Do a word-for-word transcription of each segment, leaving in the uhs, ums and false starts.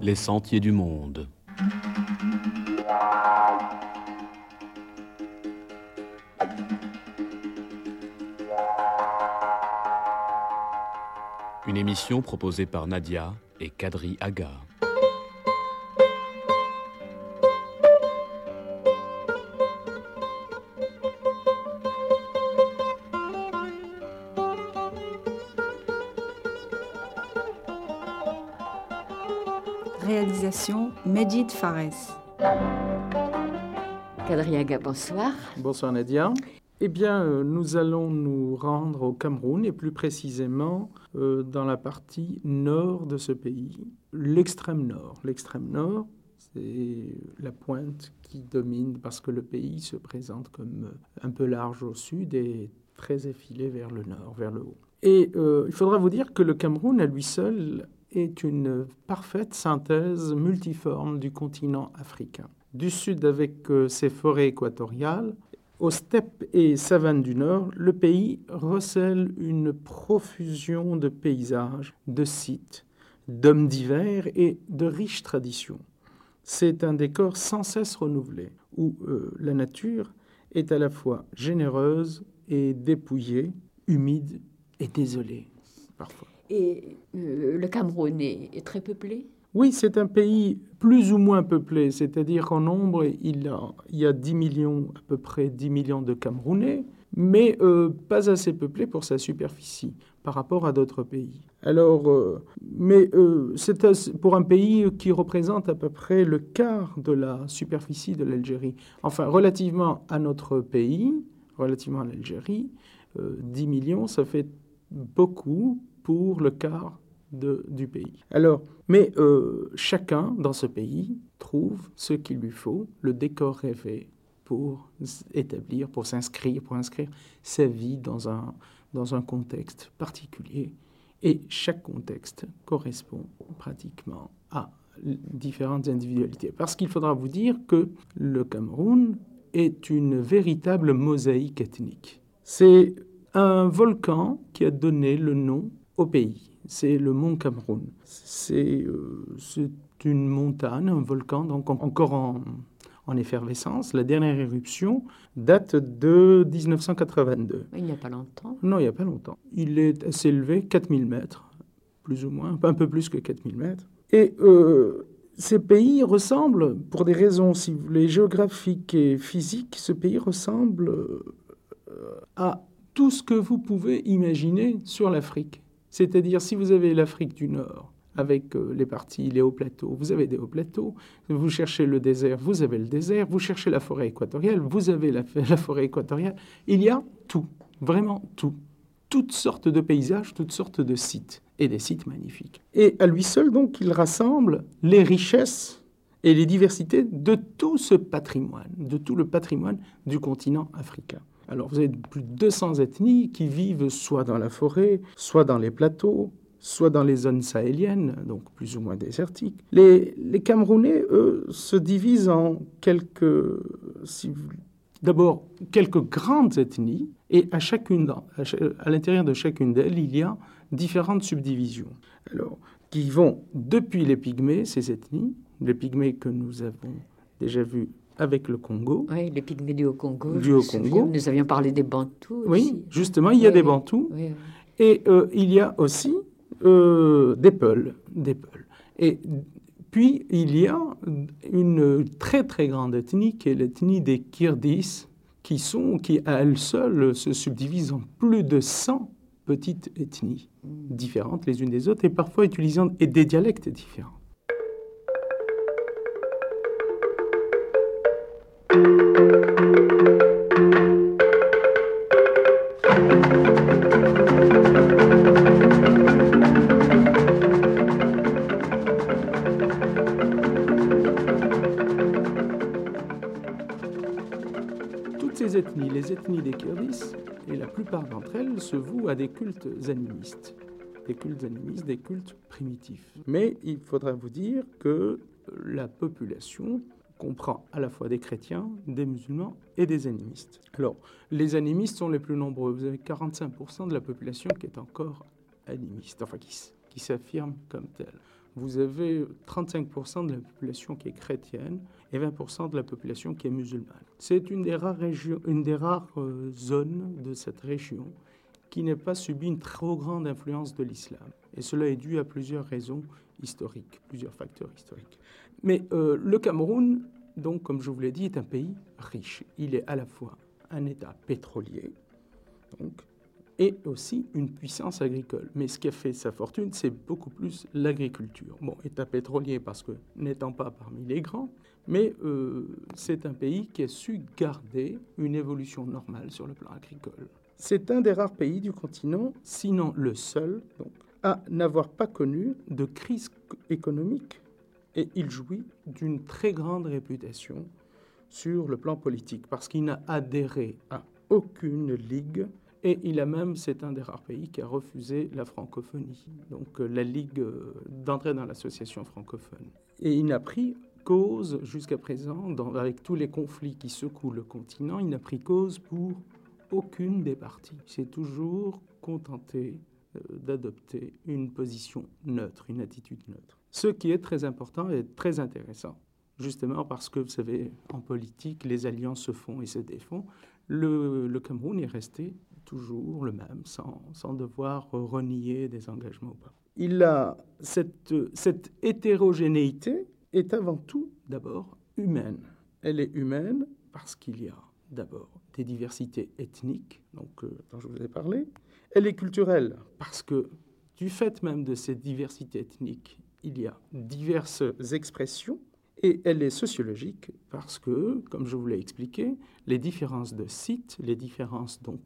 Les sentiers du monde. Une émission proposée par Nadia et Kadri Aga. Réalisation Medjid Fares. Kadri Aga, bonsoir. Bonsoir Nadia. Eh bien, euh, nous allons nous rendre au Cameroun et plus précisément euh, dans la partie nord de ce pays, l'extrême nord. L'extrême nord, c'est la pointe qui domine parce que le pays se présente comme un peu large au sud et très effilé vers le nord, vers le haut. Et euh, il faudra vous dire que le Cameroun, à lui seul, est une parfaite synthèse multiforme du continent africain. Du sud avec euh, ses forêts équatoriales, aux steppes et savanes du nord, le pays recèle une profusion de paysages, de sites, d'hommes divers et de riches traditions. C'est un décor sans cesse renouvelé, où euh, la nature est à la fois généreuse et dépouillée, humide et désolée, parfois. Et euh, le Cameroun est, est très peuplé ? Oui, c'est un pays plus ou moins peuplé, c'est-à-dire qu'en nombre, il, a, il y a dix millions, à peu près dix millions de Camerounais, mais euh, pas assez peuplé pour sa superficie par rapport à d'autres pays. Alors, euh, mais euh, c'est pour un pays qui représente à peu près le quart de la superficie de l'Algérie. Enfin, relativement à notre pays, relativement à l'Algérie, euh, dix millions, ça fait beaucoup pour le quart De, du pays. Alors, mais euh, chacun dans ce pays trouve ce qu'il lui faut, le décor rêvé pour établir, pour s'inscrire, pour inscrire sa vie dans un, dans un contexte particulier. Et chaque contexte correspond pratiquement à différentes individualités. Parce qu'il faudra vous dire que le Cameroun est une véritable mosaïque ethnique. C'est un volcan qui a donné le nom au pays. C'est le mont Cameroun. C'est, euh, c'est une montagne, un volcan, donc en, encore en, en effervescence. La dernière éruption date de dix-neuf cent quatre-vingt-deux. Il n'y a pas longtemps. Non, il n'y a pas longtemps. Il est assez élevé, quatre mille mètres, plus ou moins, un peu plus que quatre mille mètres. Et euh, ces pays ressemblent, pour des raisons, si vous voulez, géographiques et physiques, ce pays ressemble euh, à tout ce que vous pouvez imaginer sur l'Afrique. C'est-à-dire, si vous avez l'Afrique du Nord, avec euh, les parties, les hauts plateaux, vous avez des hauts plateaux. Vous cherchez le désert, vous avez le désert. Vous cherchez la forêt équatoriale, vous avez la, la forêt équatoriale. Il y a tout, vraiment tout. Toutes sortes de paysages, toutes sortes de sites, et des sites magnifiques. Et à lui seul, donc, il rassemble les richesses et les diversités de tout ce patrimoine, de tout le patrimoine du continent africain. Alors, vous avez plus de deux cents ethnies qui vivent soit dans la forêt, soit dans les plateaux, soit dans les zones sahéliennes, donc plus ou moins désertiques. Les, les Camerounais, eux, se divisent en quelques... Si vous, d'abord, quelques grandes ethnies, et à, chacune, à, à l'intérieur de chacune d'elles, il y a différentes subdivisions. Alors, qui vont depuis les Pygmées, ces ethnies, les Pygmées que nous avons déjà vus avec le Congo. Oui, les Pygmées du Haut-Congo. Du Haut-Congo. Nous avions parlé des Bantous oui, aussi. justement, il y a oui, des Bantous. Oui, oui. Et euh, il y a aussi euh, des Peuls. Des Peuls. Et puis, il y a une très, très grande ethnie qui est l'ethnie des Kirghizes, qui, sont, qui à elles seules se subdivisent en plus de cent petites ethnies différentes les unes des autres et parfois utilisant et des dialectes différents. Toutes ces ethnies, les ethnies des Kirghizes, et la plupart d'entre elles se vouent à des cultes animistes, des cultes animistes, des cultes primitifs. Mais il faudra vous dire que la population comprend à la fois des chrétiens, des musulmans et des animistes. Alors, les animistes sont les plus nombreux. Vous avez quarante-cinq pour cent de la population qui est encore animiste, enfin qui, qui s'affirme comme telle. vous avez trente-cinq pour cent de la population qui est chrétienne et vingt pour cent de la population qui est musulmane. C'est une des rares, régions, une des rares euh, zones de cette région qui n'a pas subi une trop grande influence de l'islam. Et cela est dû à plusieurs raisons historiques, plusieurs facteurs historiques. Mais euh, le Cameroun, donc, comme je vous l'ai dit, est un pays riche. Il est à la fois un État pétrolier, donc, et aussi une puissance agricole. Mais ce qui a fait sa fortune, c'est beaucoup plus l'agriculture. Bon, État pétrolier parce que n'étant pas parmi les grands, mais euh, c'est un pays qui a su garder une évolution normale sur le plan agricole. C'est un des rares pays du continent, sinon le seul, donc, à n'avoir pas connu de crise économique. Et il jouit d'une très grande réputation sur le plan politique, parce qu'il n'a adhéré à aucune ligue. Et il a même, c'est un des rares pays qui a refusé la francophonie, donc la ligue d'entrer dans l'association francophone. Et il n'a pris cause jusqu'à présent, dans, avec tous les conflits qui secouent le continent, il n'a pris cause pour aucune des parties. Il s'est toujours contenté euh, d'adopter une position neutre, une attitude neutre. Ce qui est très important et très intéressant, justement parce que, vous savez, en politique, les alliances se font et se défont. Le, le Cameroun est resté toujours le même, sans, sans devoir renier des engagements ou pas. Il a cette, cette hétérogénéité est avant tout d'abord humaine. Elle est humaine parce qu'il y a d'abord des diversités ethniques, donc, euh, dont je vous ai parlé. Elle est culturelle parce que du fait même de ces diversités ethniques, il y a diverses expressions. Et elle est sociologique parce que, comme je vous l'ai expliqué, les différences de sites, les différences donc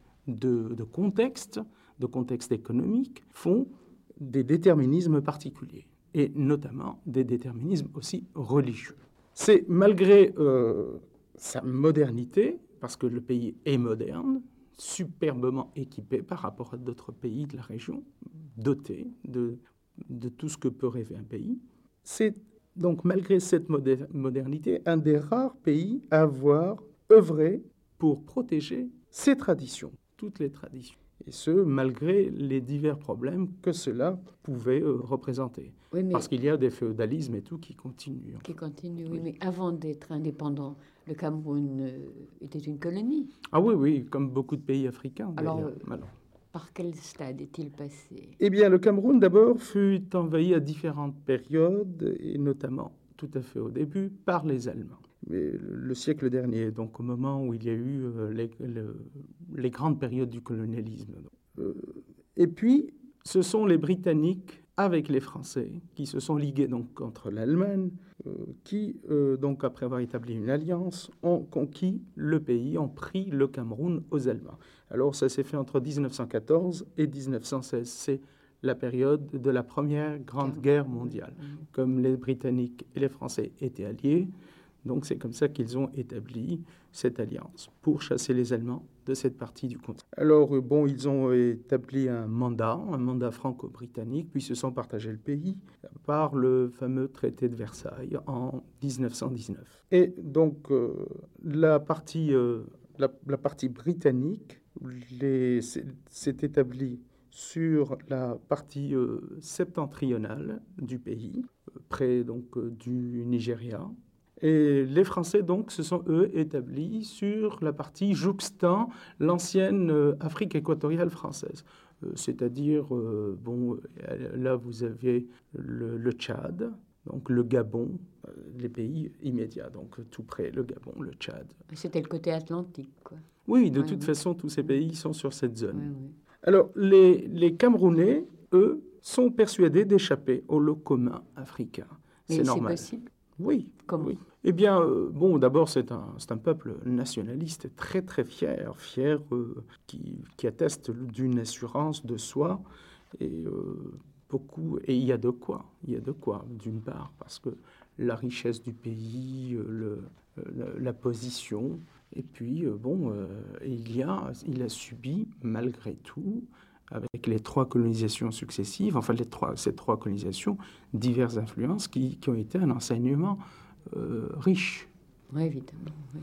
de, de contexte, de contexte économique, font des déterminismes particuliers, et notamment des déterminismes aussi religieux. C'est malgré euh, sa modernité, parce que le pays est moderne, superbement équipé par rapport à d'autres pays de la région, doté de, de tout ce que peut rêver un pays, c'est donc, malgré cette moder- modernité, un des rares pays à avoir œuvré pour protéger ses traditions, toutes les traditions. Et ce, malgré les divers problèmes que cela pouvait euh, représenter. Oui, mais Parce qu'il y a des féodalismes et tout qui continuent. qui continue, oui, Oui. mais avant d'être indépendant, le Cameroun euh, était une colonie. Ah oui, oui, comme beaucoup de pays africains. Alors, d'ailleurs. euh, Alors. Par quel stade est-il passé? Eh bien, le Cameroun, d'abord, fut envahi à différentes périodes, et notamment, tout à fait au début, par les Allemands. Mais le siècle dernier, donc au moment où il y a eu euh, les, le- les grandes périodes du colonialisme. Euh, et puis, ce sont les Britanniques, avec les Français, qui se sont ligués donc contre l'Allemagne, euh, qui, euh, donc après avoir établi une alliance, ont conquis le pays, ont pris le Cameroun aux Allemands. Alors ça s'est fait entre dix-neuf cent quatorze et dix-neuf cent seize. C'est la période de la Première Grande Guerre mondiale. Comme les Britanniques et les Français étaient alliés, donc c'est comme ça qu'ils ont établi cette alliance pour chasser les Allemands de cette partie du continent. Alors, euh, bon, ils ont établi un mandat, un mandat franco-britannique, puis se sont partagés le pays par le fameux traité de Versailles en dix-neuf cent dix-neuf. Et donc, euh, la, partie, euh, la, la partie britannique les, s'est, s'est établie sur la partie euh, septentrionale du pays, euh, près donc, euh, du Nigeria. Et les Français, donc, se sont, eux, établis sur la partie jouxtant l'ancienne euh, Afrique équatoriale française. Euh, c'est-à-dire, euh, bon, euh, là, vous avez le, le Tchad, donc le Gabon, euh, les pays immédiats, donc tout près, le Gabon, le Tchad. C'était le côté atlantique, quoi. Oui, de Ouais, toute ouais. façon, tous ces pays sont sur cette zone. Oui, oui. Alors, les, les Camerounais, eux, sont persuadés d'échapper au lot commun africain. Mais C'est c'est normal. possible. Oui. Comment? Oui. Eh bien, euh, bon, d'abord, c'est un, c'est un peuple nationaliste très, très fier, fier, euh, qui, qui atteste d'une assurance de soi. Et euh, beaucoup, et il y a de quoi, il y a de quoi, d'une part, parce que la richesse du pays, euh, le, euh, la, la position, et puis, euh, bon, euh, il, y a, il a subi, malgré tout, avec les trois colonisations successives, enfin les trois, ces trois colonisations, diverses influences qui, qui ont été un enseignement euh, riche. Oui, évidemment. Oui.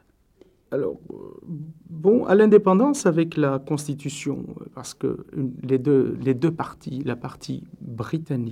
Alors, euh, bon, à l'indépendance avec la Constitution, parce que une- les deux, les deux parties, la partie britannique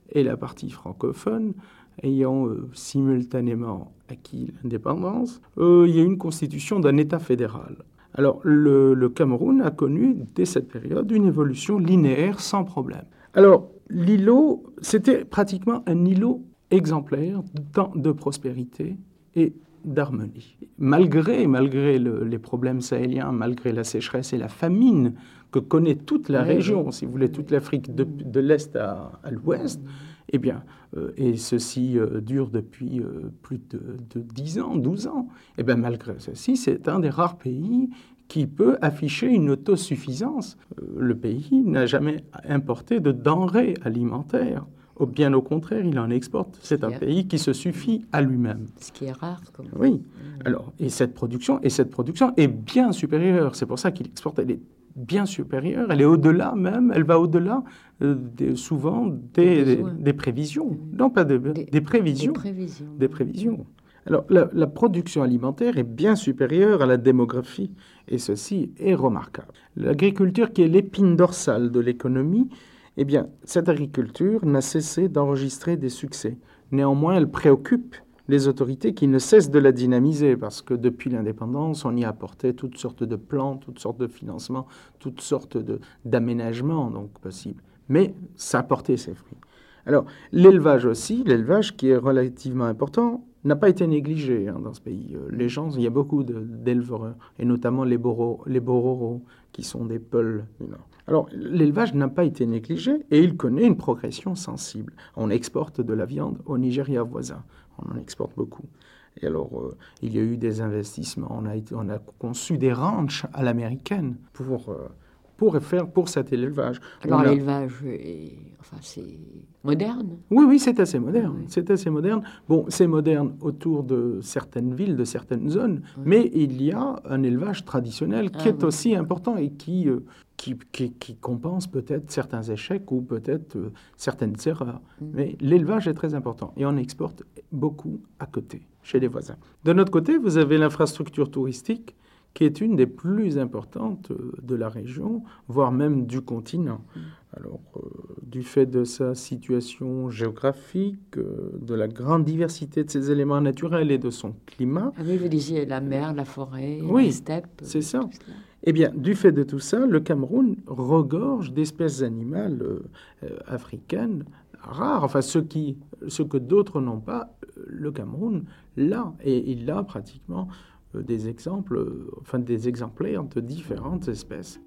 et la partie francophone, ayant euh, simultanément acquis l'indépendance, euh, il y a eu une constitution d'un État fédéral. Alors, le, le Cameroun a connu, dès cette période, une évolution linéaire sans problème. Alors, l'îlot, c'était pratiquement un îlot exemplaire de, de prospérité et d'harmonie. Malgré, malgré le, les problèmes sahéliens, malgré la sécheresse et la famine que connaît toute la oui, région, oui. si vous voulez, toute l'Afrique de, de l'Est à, à l'Ouest, eh bien, euh, et ceci euh, dure depuis euh, plus de, de dix ans, douze ans, eh bien, malgré ceci, c'est un des rares pays qui peut afficher une autosuffisance. Euh, le pays n'a jamais importé de denrées alimentaires. Bien au contraire, il en exporte. C'est un pays qui se suffit à lui-même. Ce qui est rare. Comme... Oui. Mmh. Alors, et cette production, et cette production est bien supérieure. C'est pour ça qu'il exporte. Elle est bien supérieure. Elle est au-delà même. Elle va au-delà euh, des, souvent des, des, des prévisions. Mmh. Non, pas de, des, des prévisions. Des prévisions. Des prévisions. Alors, la, la production alimentaire est bien supérieure à la démographie. Et ceci est remarquable. L'agriculture, qui est l'épine dorsale de l'économie, eh bien, cette agriculture n'a cessé d'enregistrer des succès. Néanmoins, elle préoccupe les autorités qui ne cessent de la dynamiser parce que depuis l'indépendance, on y a apporté toutes sortes de plans, toutes sortes de financements, toutes sortes de, d'aménagements donc possibles. Mais ça a porté ses fruits. Alors, l'élevage aussi, l'élevage qui est relativement important, n'a pas été négligé hein, dans ce pays. Les gens, il y a beaucoup de, d'éleveurs, et notamment les, boro, les bororos, qui sont des peuls du Nord. Alors, l'élevage n'a pas été négligé et il connaît une progression sensible. On exporte de la viande au Nigeria voisin. On en exporte beaucoup. Et alors, euh, il y a eu des investissements. On a, été, on a conçu des ranchs à l'américaine pour, euh, pour faire pour cet élevage. Alors, on a... l'élevage, est... enfin, c'est moderne. Oui, oui, c'est assez moderne. Oui. C'est assez moderne. Bon, c'est moderne autour de certaines villes, de certaines zones, oui. mais il y a un élevage traditionnel qui ah, est oui. aussi important et qui... Euh, Qui, qui, qui compense peut-être certains échecs ou peut-être euh, certaines erreurs. Mmh. Mais l'élevage est très important et on exporte beaucoup à côté, chez les voisins. De notre côté, vous avez l'infrastructure touristique qui est une des plus importantes de la région, voire même du continent. Mmh. Alors, euh, du fait de sa situation géographique, euh, de la grande diversité de ses éléments naturels et de son climat... Ah oui, vous disiez la mer, la forêt, oui, la steppe. c'est ça. Eh bien, du fait de tout ça, le Cameroun regorge d'espèces animales euh, euh, africaines rares, enfin ce, qui, ce que d'autres n'ont pas, le Cameroun l'a, et il a pratiquement euh, des exemples, euh, enfin des exemplaires de différentes espèces.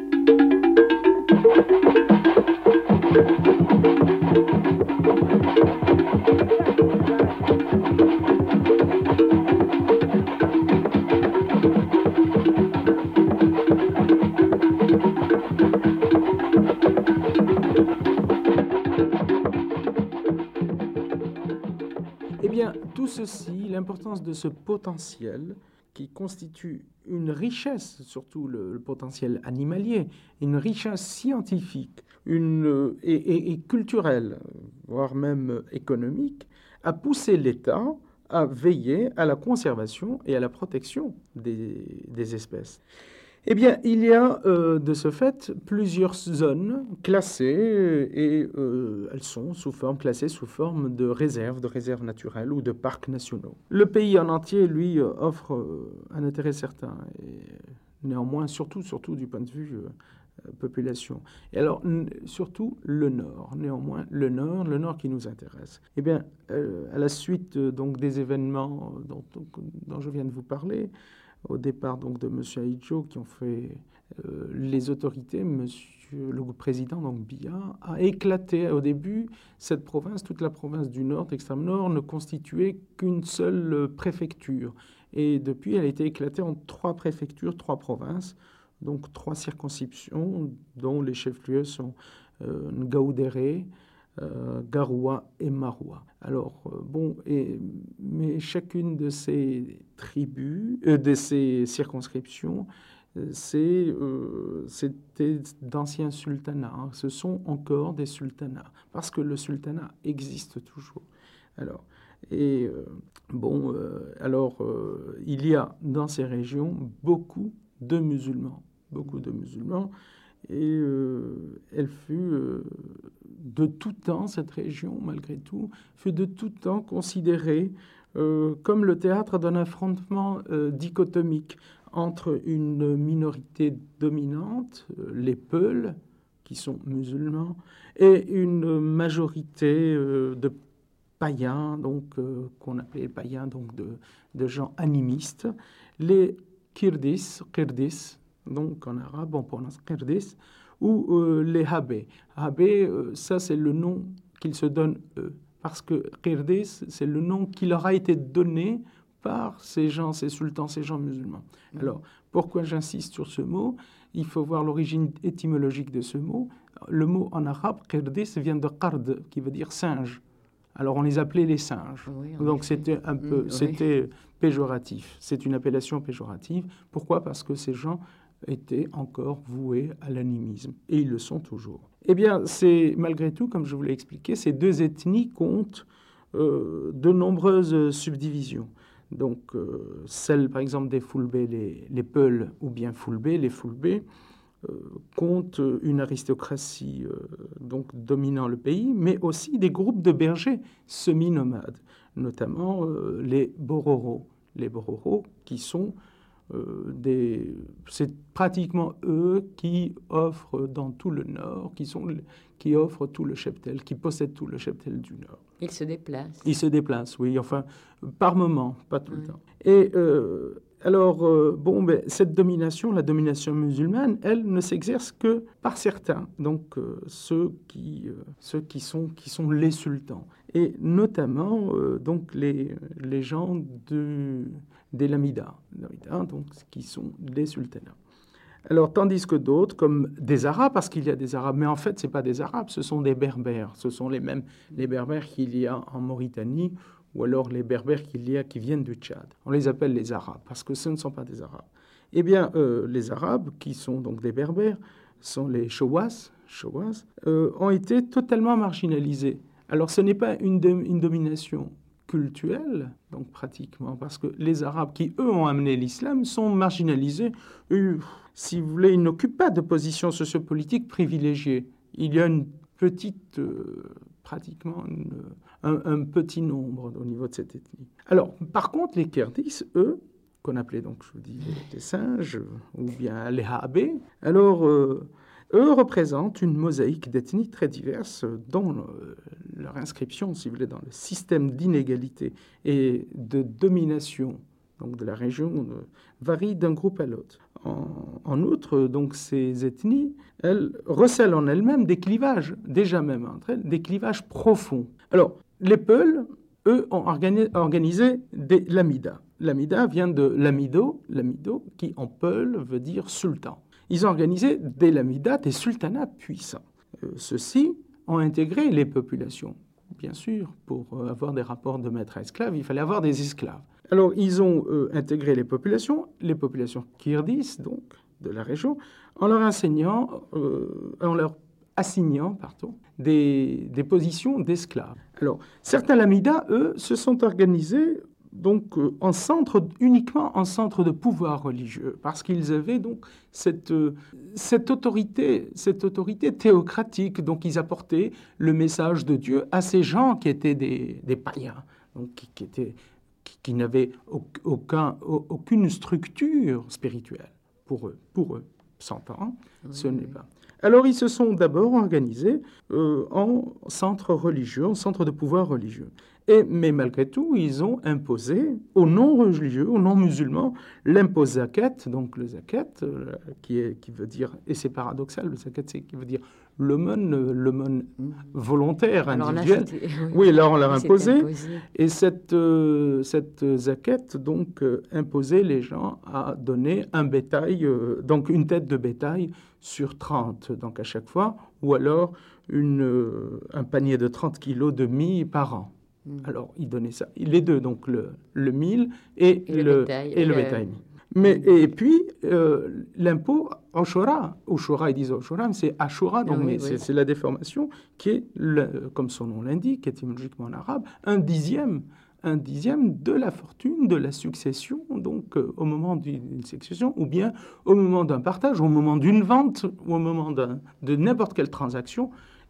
Tout ceci, l'importance de ce potentiel qui constitue une richesse, surtout le, le potentiel animalier, une richesse scientifique une, et, et, et culturelle, voire même économique, a poussé l'État à veiller à la conservation et à la protection des, des espèces. Eh bien, il y a euh, de ce fait plusieurs zones classées et euh, elles sont sous forme, classées sous forme de réserves, de réserves naturelles ou de parcs nationaux. Le pays en entier, lui, offre euh, un intérêt certain et néanmoins, surtout, surtout du point de vue euh, population. Et alors, n- surtout le Nord, néanmoins, le Nord, le Nord qui nous intéresse. Eh bien, euh, à la suite euh, donc des événements dont, dont, dont je viens de vous parler, au départ donc de M. Ahidjo, qui ont fait euh, les autorités, monsieur le président donc Biya a éclaté au début cette province, toute la province du Nord, d'extrême Nord, ne constituait qu'une seule préfecture. Et depuis, elle a été éclatée en trois préfectures, trois provinces, donc trois circonscriptions, dont les chefs-lieux sont euh, Ngaoundéré, Euh, Garoua et Maroua. Alors, euh, bon, et, mais chacune de ces tribus, euh, de ces circonscriptions, euh, c'est, euh, c'était d'anciens sultanats. Hein. Ce sont encore des sultanats, parce que le sultanat existe toujours. Alors, et euh, bon, euh, alors, euh, il y a dans ces régions beaucoup de musulmans, beaucoup de musulmans, et euh, elle fut... Euh, de tout temps, cette région, malgré tout, fut de tout temps considérée euh, comme le théâtre d'un affrontement euh, dichotomique entre une minorité dominante, euh, les Peuls, qui sont musulmans, et une majorité euh, de païens, donc euh, qu'on appelait païens, donc de, de gens animistes, les Kirdis, Kirdis, donc en arabe on prononce Kirdis, ou euh, les Habé. Habé, euh, ça c'est le nom qu'ils se donnent eux, parce que Kirdis, c'est le nom qui leur a été donné par ces gens, ces sultans, ces gens musulmans. Alors, pourquoi j'insiste sur ce mot? Il faut voir l'origine étymologique de ce mot. Le mot en arabe, Kirdis, vient de qard, qui veut dire singe. Alors, on les appelait les singes. Oui, donc, c'était un peu, mmh, c'était oui. péjoratif. C'est une appellation péjorative. Pourquoi? Parce que ces gens étaient encore voués à l'animisme. Et ils le sont toujours. Eh bien, c'est, malgré tout, comme je vous l'ai expliqué, ces deux ethnies comptent euh, de nombreuses subdivisions. Donc, euh, celle, par exemple, des Foulbés, les, les Peuls, ou bien Foulbés, les Foulbés, euh, comptent une aristocratie euh, donc dominant le pays, mais aussi des groupes de bergers semi-nomades, notamment euh, les Bororo. Les Bororo qui sont euh, des... C'est pratiquement eux qui offrent dans tout le nord, qui, sont, qui offrent tout le cheptel, qui possèdent tout le cheptel du nord. Ils se déplacent. Ils se déplacent, oui, enfin, par moment, pas tout oui. le temps. Et euh, alors, euh, bon, ben, cette domination, la domination musulmane, elle ne s'exerce que par certains, donc euh, ceux, qui, euh, ceux qui, sont, qui sont les sultans, et notamment euh, donc les, les gens de, des Lamidas, donc, qui sont les sultanats. Alors, tandis que d'autres, comme des Arabes, parce qu'il y a des Arabes, mais en fait, ce n'est pas des Arabes, ce sont des Berbères. Ce sont les mêmes les Berbères qu'il y a en Mauritanie, ou alors les Berbères qu'il y a qui viennent du Tchad. On les appelle les Arabes, parce que ce ne sont pas des Arabes. Eh bien, euh, les Arabes, qui sont donc des Berbères, sont les Chouas, Chouas euh, ont été totalement marginalisés. Alors, ce n'est pas une, une domination culturelle, donc pratiquement, parce que les Arabes qui, eux, ont amené l'islam sont marginalisés. Et, si vous voulez, ils n'occupent pas de position sociopolitique privilégiée. Il y a une petite, euh, pratiquement une, un, un petit nombre au niveau de cette ethnie. Alors, par contre, les Kirdis, eux, qu'on appelait donc, je vous dis, les singes, ou bien les Habé, alors, euh, eux représentent une mosaïque d'ethnies très diverses, dont euh, leur inscription, si vous voulez, dans le système d'inégalité et de domination donc de la région euh, varie d'un groupe à l'autre. En, en outre, donc, ces ethnies, elles recèlent en elles-mêmes des clivages, déjà même entre elles, des clivages profonds. Alors, les Peuls, eux, ont organi- organisé des lamidas. Lamida vient de lamido, lamido, qui en Peul veut dire sultan. Ils ont organisé des lamidas, des sultanats puissants. Euh, ceux-ci ont intégré les populations. Bien sûr, pour euh, avoir des rapports de maître à esclave, il fallait avoir des esclaves. Alors, ils ont euh, intégré les populations, les populations Kirdis, donc, de la région, en leur enseignant, euh, en leur assignant, pardon, des, des positions d'esclaves. Alors, certains lamidas, eux, se sont organisés donc euh, en centre, uniquement en centre de pouvoir religieux, parce qu'ils avaient donc cette, euh, cette, autorité, cette autorité théocratique. Donc, ils apportaient le message de Dieu à ces gens qui étaient des, des païens, donc qui, qui étaient qui n'avaient aucun, aucune structure spirituelle pour eux. Pour eux, s'entend, oui, ce oui. n'est pas. Alors, ils se sont d'abord organisés euh, en centre religieux, en centre de pouvoir religieux. Et, mais malgré tout, ils ont imposé aux non-religieux, aux non-musulmans, l'impôt zakat, donc le zakat, euh, qui, est, qui veut dire, et c'est paradoxal, le zakat, c'est qui veut dire l'aumône, l'aumône volontaire, alors individuelle. Là, oui, oui, là, on l'a imposé. imposé. Et cette, euh, cette zakat, donc, euh, imposait les gens à donner un bétail, euh, donc une tête de bétail sur trente, donc à chaque fois, ou alors une, euh, un panier de trente kilos de mie par an. Mmh. Alors, ils donnaient ça. Les deux, donc le, le mille et, et le, le bétail. Et, et le bétail. Mais, mmh. Et puis, euh, l'impôt Ashura, Ashura, ils disent Ashura, mais c'est Ashura, donc, oui, mais oui. C'est, c'est la déformation qui est, le, comme son nom l'indique, étymologiquement en arabe, un dixième, un dixième de la fortune, de la succession, donc euh, au moment d'une succession, ou bien au moment d'un partage, au moment d'une vente, ou au moment d'un, de n'importe quelle transaction.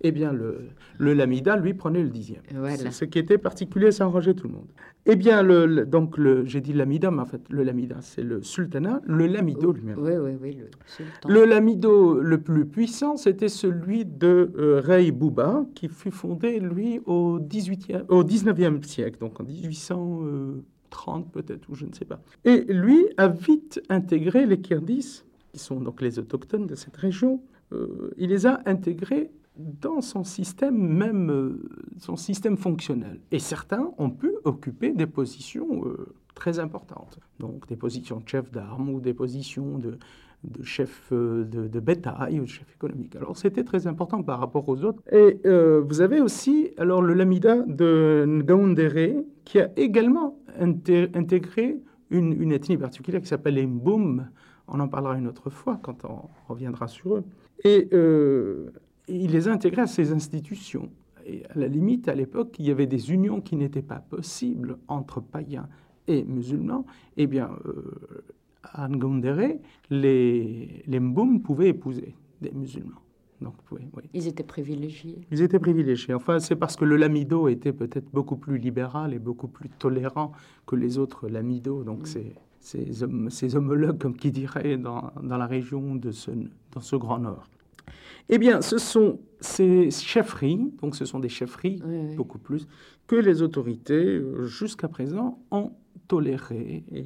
Eh bien, le, le Lamida, lui, prenait le dixième. Voilà. C'est ce qui était particulier, ça enrageait tout le monde. Eh bien, le, le- donc, le, j'ai dit Lamida, mais en fait, le Lamida, c'est le sultanat, le Lamido lui-même. Oui, oui, oui, le sultan. Le Lamido le plus puissant, c'était celui de euh, Rey Bouba, qui fut fondé, lui, au, dix-huitième, au dix-neuvième siècle, donc en dix-huit cent trente peut-être, ou je ne sais pas. Et lui a vite intégré les Kirghizes, qui sont donc les autochtones de cette région. Euh, il les a intégrés dans son système, même euh, son système fonctionnel. Et certains ont pu occuper des positions euh, très importantes. Donc des positions de chef d'armes ou des positions de, de chef euh, de, de bétail ou de chef économique. Alors c'était très important par rapport aux autres. Et euh, vous avez aussi alors le Lamida de Ngaoundéré qui a également inté- intégré une, une ethnie particulière qui s'appelle les Mboum. On en parlera une autre fois quand on reviendra sur eux. Et euh, il les a intégrés à ses institutions. Et à la limite, à l'époque, il y avait des unions qui n'étaient pas possibles entre païens et musulmans. Eh bien, euh, à Ngoundéré, les, les Mboum pouvaient épouser des musulmans. Donc, oui, oui. Ils étaient privilégiés. Ils étaient privilégiés. Enfin, c'est parce que le Lamido était peut-être beaucoup plus libéral et beaucoup plus tolérant que les autres Lamidos. Donc, mm. c'est... Ces, hom- ces homologues, comme qui dirait, dans, dans la région de ce, dans ce Grand Nord. Eh bien, ce sont ces chefferies, donc ce sont des chefferies, Oui, oui. beaucoup plus, que les autorités, euh, jusqu'à présent, ont toléré. Et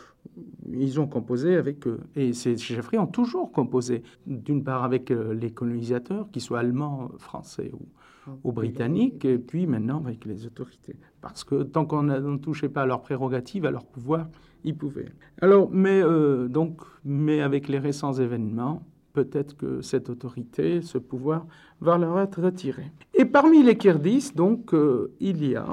ils ont composé avec eux. Et ces chefferies ont toujours composé, d'une part avec euh, les colonisateurs, qu'ils soient allemands, français ou, ou britanniques, et puis maintenant avec les autorités. Parce que tant qu'on a- on ne touchait pas à leurs prérogatives, à leur pouvoir, ils pouvaient. Alors, mais, euh, donc, mais avec les récents événements, peut-être que cette autorité, ce pouvoir, va leur être retiré. Et parmi les Kirghizes, donc, euh, il y a,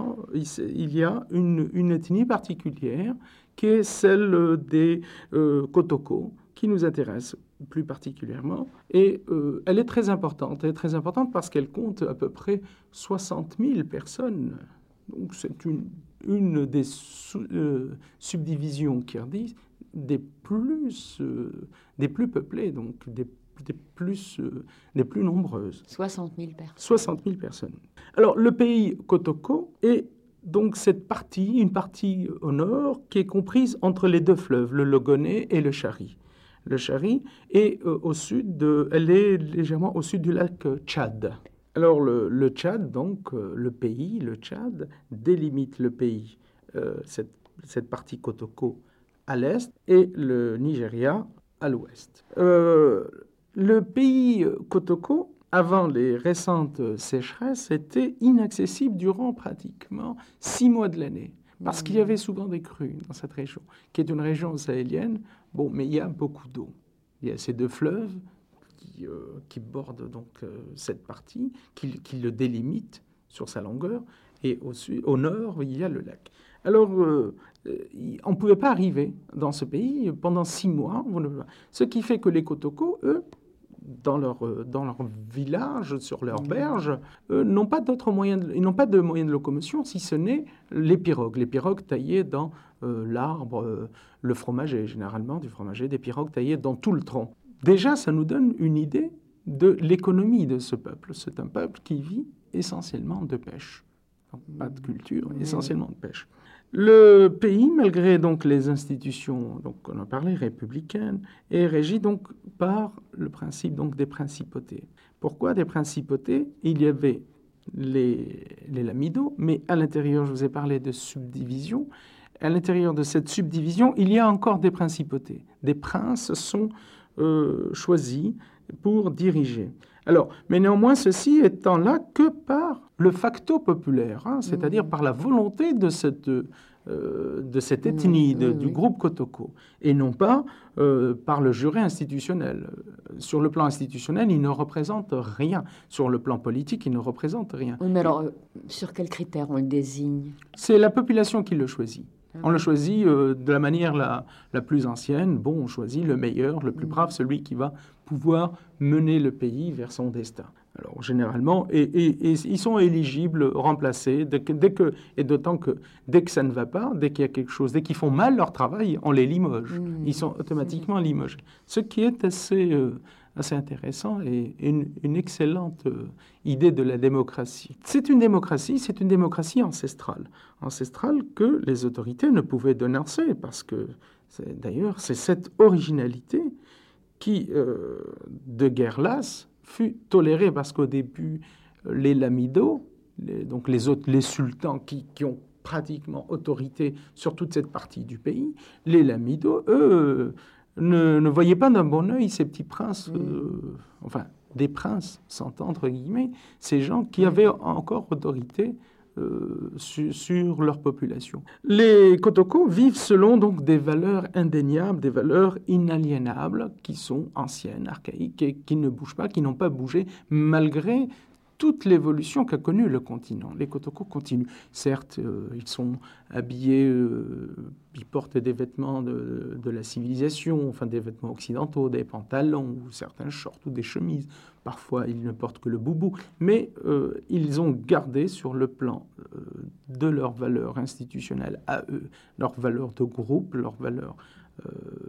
il y a une, une ethnie particulière qui est celle des euh, Kotoko, qui nous intéresse plus particulièrement. Et euh, elle est très importante. Elle est très importante parce qu'elle compte à peu près soixante mille personnes. Donc c'est une, une des sou- euh, subdivisions kirghizes des plus, euh, des plus peuplées, donc des, des, plus, euh, des plus nombreuses. soixante mille personnes. soixante mille personnes. Alors, le pays Kotoko est donc cette partie, une partie au nord, qui est comprise entre les deux fleuves, le Logoné et le Chari. Le Chari est euh, au sud, de, elle est légèrement au sud du lac euh, Tchad. Alors, le, le Tchad, donc, euh, le pays, le Tchad, délimite le pays, euh, cette, cette partie Kotoko, à l'est, et le Nigeria à l'ouest. Euh, le pays Kotoko, avant les récentes sécheresses, était inaccessible durant pratiquement six mois de l'année, parce qu'il y avait souvent des crues dans cette région, qui est une région sahélienne. Bon, mais il y a beaucoup d'eau. Il y a ces deux fleuves qui, euh, qui bordent donc euh, cette partie, qui, qui le délimitent sur sa longueur, et au, sud, au nord, il y a le lac. Alors, euh, on ne pouvait pas arriver dans ce pays pendant six mois, ce qui fait que les Kotoko, eux, dans leur, dans leur village, sur leur berge, euh, n'ont pas d'autres moyens, de, ils n'ont pas de moyens de locomotion, si ce n'est les pirogues. Les pirogues taillées dans euh, l'arbre, euh, le fromager, généralement du fromager, des pirogues taillées dans tout le tronc. Déjà, ça nous donne une idée de l'économie de ce peuple. C'est un peuple qui vit essentiellement de pêche. Donc, pas de culture, essentiellement de pêche. Le pays, malgré donc les institutions, donc on en parlait, républicaines, est régi donc par le principe donc des principautés. Pourquoi des principautés? Il y avait les, les lamidos, mais à l'intérieur, je vous ai parlé de subdivision. À l'intérieur de cette subdivision, il y a encore des principautés. Des princes sont euh, choisis pour diriger. Alors, mais néanmoins, ceci étant là que par le facto populaire, hein, c'est-à-dire mmh. par la volonté de cette, euh, de cette ethnie, de, mmh, du oui. groupe Kotoko, et non pas euh, par le juré institutionnel. Sur le plan institutionnel, il ne représente rien. Sur le plan politique, il ne représente rien. Oui, mais alors, euh, sur quels critères on le désigne? C'est la population qui le choisit. On le choisit euh, de la manière la, la plus ancienne. Bon, on choisit le meilleur, le plus brave, celui qui va pouvoir mener le pays vers son destin. Alors, généralement, et, et, et ils sont éligibles, remplacés, dès que, dès que, et d'autant que dès que ça ne va pas, dès qu'il y a quelque chose, dès qu'ils font mal leur travail, on les limoge. Mmh. Ils sont automatiquement limogés. Ce qui est assez, euh, assez intéressant et une, une excellente euh, idée de la démocratie. C'est une démocratie, c'est une démocratie ancestrale, ancestrale que les autorités ne pouvaient dénoncer parce que c'est, d'ailleurs c'est cette originalité qui, euh, de guerre lasse, fut tolérée parce qu'au début les lamidos, les, donc les autres, les sultans qui, qui ont pratiquement autorité sur toute cette partie du pays, les lamidos, eux, ne, ne voyaient pas d'un bon œil ces petits princes, euh, enfin des princes, s'entend entre guillemets, ces gens qui avaient encore autorité euh, su, sur leur population. Les Kotoko vivent selon donc des valeurs indéniables, des valeurs inaliénables, qui sont anciennes, archaïques, et qui ne bougent pas, qui n'ont pas bougé, malgré toute l'évolution qu'a connue le continent. Les Kotoko continuent. Certes, euh, ils sont habillés, euh, ils portent des vêtements de, de la civilisation, enfin des vêtements occidentaux, des pantalons, ou certains shorts ou des chemises. Parfois, ils ne portent que le boubou. Mais euh, ils ont gardé sur le plan euh, de leurs valeurs institutionnelles à eux, leurs valeurs de groupe, leurs valeurs euh,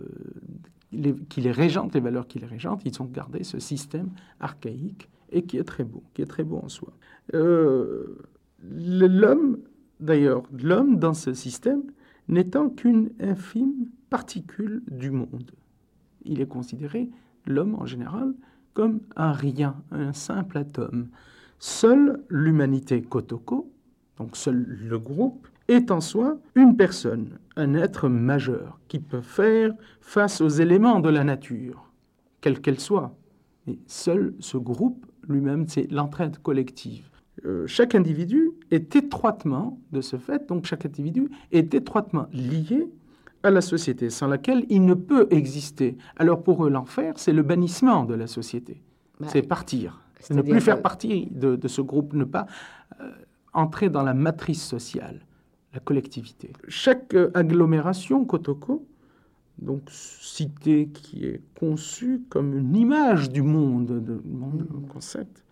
les, qui les régentent, les valeurs qui les régentent, ils ont gardé ce système archaïque et qui est très beau, qui est très beau en soi. Euh, l'homme, d'ailleurs, l'homme dans ce système n'étant qu'une infime particule du monde. Il est considéré, l'homme en général, comme un rien, un simple atome. Seule l'humanité Kotoko, donc seul le groupe, est en soi une personne, un être majeur qui peut faire face aux éléments de la nature, quelle qu'elle soit. Et seul ce groupe lui-même, c'est l'entraide collective. Euh, chaque individu est étroitement, de ce fait, donc chaque individu est étroitement lié à la société, sans laquelle il ne peut exister. Alors pour eux, l'enfer, c'est le bannissement de la société. Bah, c'est partir. C'est ne plus faire que... partie de, de ce groupe, ne pas euh, entrer dans la matrice sociale, la collectivité. Chaque euh, agglomération Kotoko, donc cité qui est conçue comme une image du monde, de, du monde mmh. concept,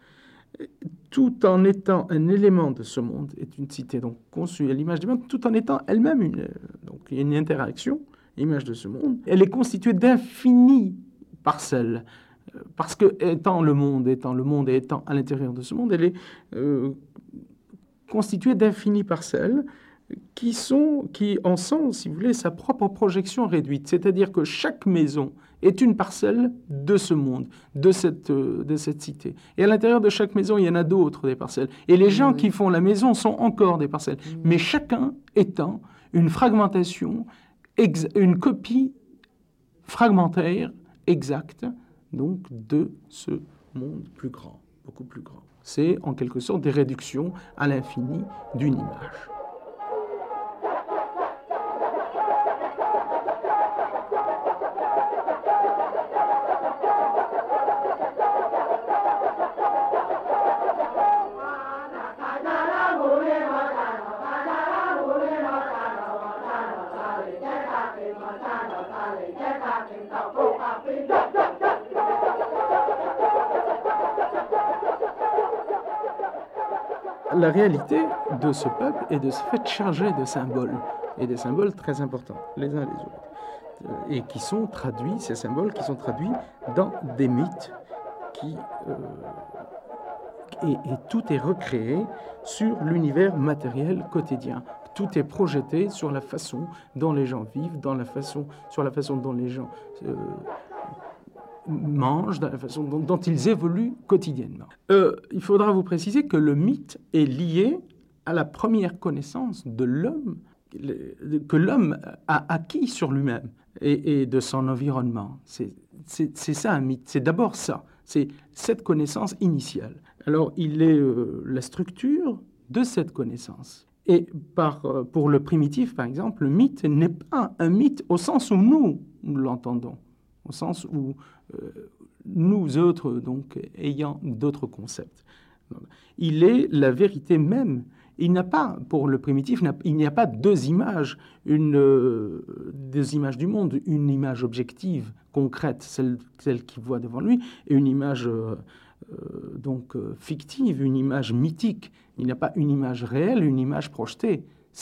tout en étant un élément de ce monde, est une cité donc conçue à l'image du monde, tout en étant elle-même une, donc une interaction, image de ce monde. Elle est constituée d'infinies parcelles, parce que étant le monde, étant le monde et étant à l'intérieur de ce monde, elle est euh, constituée d'infinies parcelles qui sont, qui en sont, si vous voulez, sa propre projection réduite. C'est-à-dire que chaque maison est une parcelle de ce monde, de cette, euh, de cette cité. Et à l'intérieur de chaque maison, il y en a d'autres, des parcelles. Et les gens oui. qui font la maison sont encore des parcelles. Oui. Mais chacun étant une fragmentation, ex- une copie fragmentaire exacte, donc, de ce monde plus grand, beaucoup plus grand. C'est, en quelque sorte, des réductions à l'infini d'une image. La réalité de ce peuple est de ce fait chargée de symboles, et des symboles très importants, les uns les autres, et qui sont traduits, ces symboles qui sont traduits dans des mythes, qui, euh, et, et tout est recréé sur l'univers matériel quotidien. Tout est projeté sur la façon dont les gens vivent, dans la façon, sur la façon dont les gens euh, mangent, dans la façon dont, dont ils évoluent quotidiennement. Euh, il faudra vous préciser que le mythe est lié à la première connaissance de l'homme, que l'homme a acquis sur lui-même et, et de son environnement. C'est, c'est, c'est ça un mythe, c'est d'abord ça, c'est cette connaissance initiale. Alors il est euh, la structure de cette connaissance. Et par, euh, pour le primitif, par exemple, le mythe n'est pas un mythe au sens où nous l'entendons, au sens où euh, nous autres, donc, ayant d'autres concepts. Il est la vérité même. Il n'y a pas, pour le primitif, il n'y a pas deux images, une, euh, deux images du monde, une image objective, concrète, celle, celle qu'il voit devant lui, et une image euh, euh, donc, euh, fictive, une image mythique. Il n'y a pas une image réelle, une image projetée. C'est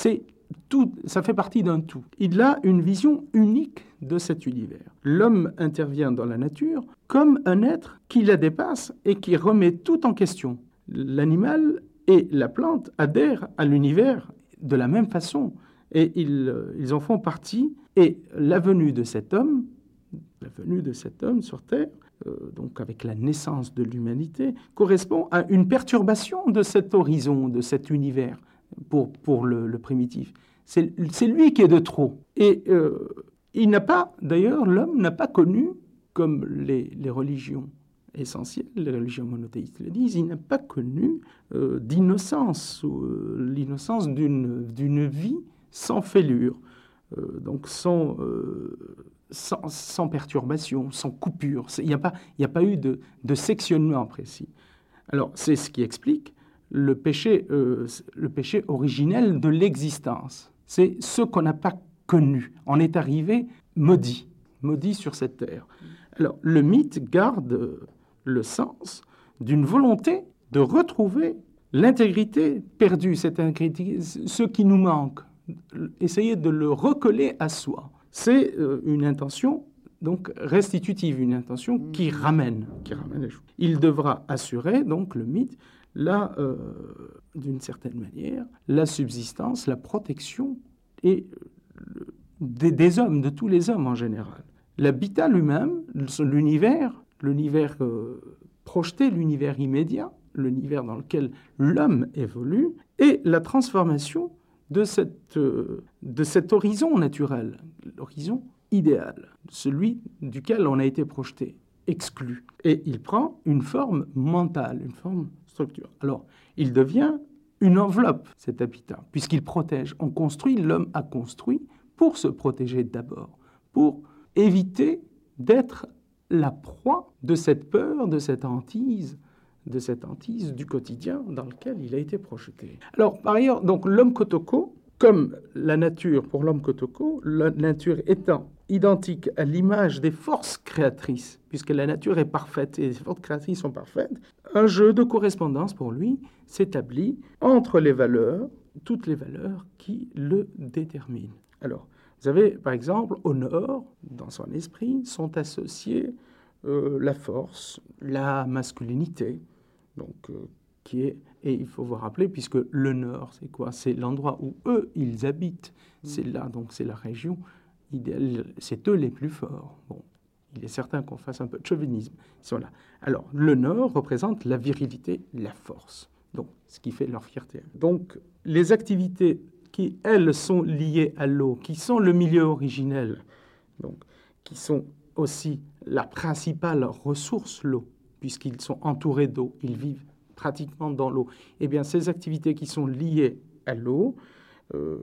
tout, ça fait partie d'un tout. Il a une vision unique de cet univers. L'homme intervient dans la nature comme un être qui la dépasse et qui remet tout en question. L'animal et la plante adhèrent à l'univers de la même façon et ils, ils en font partie. Et la venue de cet homme, la venue de cet homme sur Terre, euh, donc avec la naissance de l'humanité, correspond à une perturbation de cet horizon, de cet univers pour, pour le, le primitif. C'est, c'est lui qui est de trop. Et euh, il n'a pas, d'ailleurs, l'homme n'a pas connu, comme les, les religions essentielles, les religions monothéistes le disent, il n'a pas connu euh, d'innocence, ou, euh, l'innocence d'une, d'une vie sans fêlure, euh, donc sans, euh, sans, sans perturbation, sans coupure. Il n'y a pas, il n'y a pas eu de, de sectionnement précis. Alors, c'est ce qui explique le péché, euh, le péché originel de l'existence. C'est ce qu'on n'a pas connu. On est arrivé maudit, maudit sur cette terre. Alors, le mythe garde le sens d'une volonté de retrouver l'intégrité perdue, cette intégrité, ce qui nous manque, essayer de le recoller à soi. C'est euh, une intention donc restitutive, une intention qui ramène, qui ramène les choses. Il devra assurer, donc, le mythe, là, euh, d'une certaine manière, la subsistance, la protection et le, des, des hommes, de tous les hommes en général. L'habitat lui-même, l'univers, l'univers euh, projeté, l'univers immédiat, l'univers dans lequel l'homme évolue, et la transformation de, cette, euh, de cet horizon naturel, l'horizon idéal, celui duquel on a été projeté, exclu. Et il prend une forme mentale, une forme structure. Alors, il devient une enveloppe, cet habitat, puisqu'il protège. On construit, l'homme a construit pour se protéger d'abord, pour éviter d'être la proie de cette peur, de cette hantise, de cette hantise du quotidien dans lequel il a été projeté. Alors, par ailleurs, donc, l'homme Kotoko, comme la nature pour l'homme Kotoko, la nature étant identique à l'image des forces créatrices, puisque la nature est parfaite et les forces créatrices sont parfaites, un jeu de correspondance pour lui s'établit entre les valeurs, toutes les valeurs qui le déterminent. Alors, vous avez, par exemple, au nord, dans son esprit, sont associés euh, la force, la masculinité, donc euh, qui est, et il faut vous rappeler, puisque le nord, c'est quoi? C'est l'endroit où eux, ils habitent. C'est là, donc c'est la région idéale, c'est eux les plus forts. Bon, il est certain qu'on fasse un peu de chauvinisme. Ils sont là. Alors, le nord représente la virilité, la force, donc ce qui fait leur fierté. Donc, les activités qui, elles, sont liées à l'eau, qui sont le milieu originel, donc, qui sont aussi la principale ressource, l'eau, puisqu'ils sont entourés d'eau, ils vivent pratiquement dans l'eau. Eh bien, ces activités qui sont liées à l'eau, euh,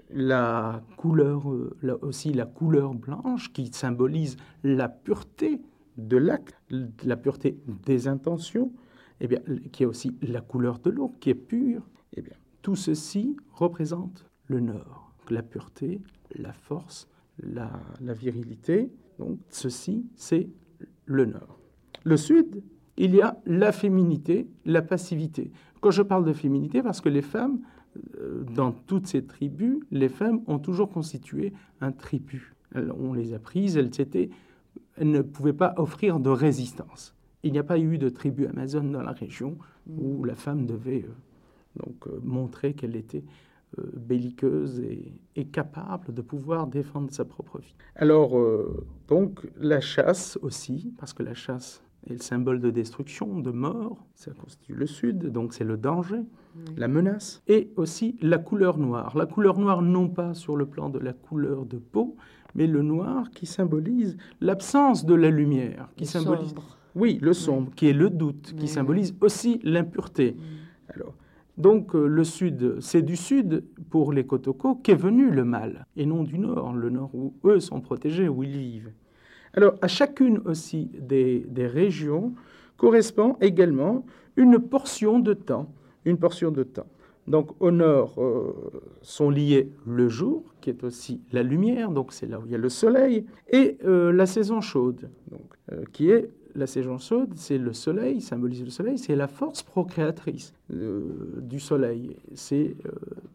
la couleur, euh, là aussi la couleur blanche qui symbolise la pureté de l'acte, la pureté des intentions, eh bien, qui est aussi la couleur de l'eau qui est pure, eh bien, tout ceci représente le nord, la pureté, la force, la, la virilité. Donc, ceci, c'est le nord. Le sud, il y a la féminité, la passivité. Quand je parle de féminité, parce que les femmes, euh, dans toutes ces tribus, les femmes ont toujours constitué un tribut. Elles, on les a prises, elles, étaient, elles ne pouvaient pas offrir de résistance. Il n'y a pas eu de tribu amazone dans la région où la femme devait euh, donc, euh, montrer qu'elle était euh, belliqueuse et, et capable de pouvoir défendre sa propre vie. Alors, euh, donc, la chasse aussi, parce que la chasse est le symbole de destruction, de mort, ça constitue le sud, donc c'est le danger, oui. La menace, et aussi la couleur noire. La couleur noire, non pas sur le plan de la couleur de peau, mais le noir qui symbolise l'absence de la lumière, qui le symbolise... sombre. Oui, le sombre, oui. Qui est le doute, oui, qui symbolise oui. aussi l'impureté. Oui. Alors, donc euh, le sud, c'est du sud, pour les Kotoko, qu'est venu le mal, et non du nord, le nord où eux sont protégés, où ils vivent. Alors, à chacune aussi des, des régions correspond également une portion de temps, une portion de temps. Donc, au nord euh, sont liés le jour, qui est aussi la lumière, donc c'est là où il y a le soleil, et euh, la saison chaude, donc, euh, qui est la saison chaude, c'est le soleil, symbolise le soleil, c'est la force procréatrice euh, du soleil. C'est euh,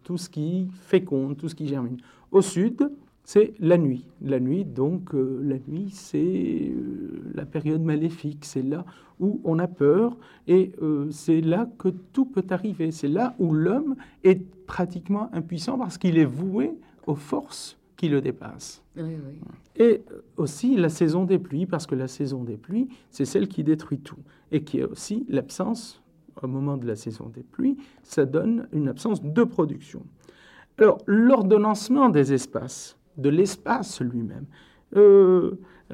tout ce qui féconde, tout ce qui germine. Au sud, c'est la nuit. La nuit, donc, euh, la nuit, c'est euh, la période maléfique. C'est là où on a peur et euh, c'est là que tout peut arriver. C'est là où l'homme est pratiquement impuissant parce qu'il est voué aux forces qui le dépassent. Oui, oui. Et aussi la saison des pluies, parce que la saison des pluies, c'est celle qui détruit tout. Et qui est aussi l'absence, au moment de la saison des pluies, ça donne une absence de production. Alors, l'ordonnancement des espaces, de l'espace lui-même, euh,